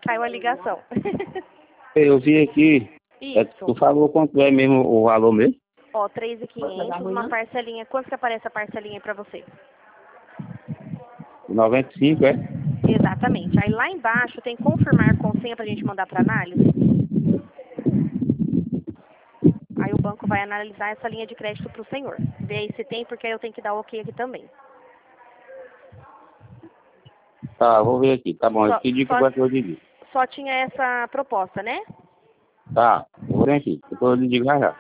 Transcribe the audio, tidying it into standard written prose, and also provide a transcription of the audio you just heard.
caiu a ligação. Eu vi aqui. Isso. Tu falou quanto é mesmo o valor mesmo? Ó, 3.500, uma parcelinha. Quanto que aparece a parcelinha aí pra você? 95, é? Exatamente. Aí lá embaixo tem confirmar com senha pra gente mandar pra análise. Aí o banco vai analisar essa linha de crédito pro senhor. Vê aí se tem, porque aí eu tenho que dar ok aqui também. Tá, vou ver aqui. Tá bom, eu pedi que eu digo. Só tinha essa proposta, né? Tá, vou ver aqui. Depois eu lhe digo já.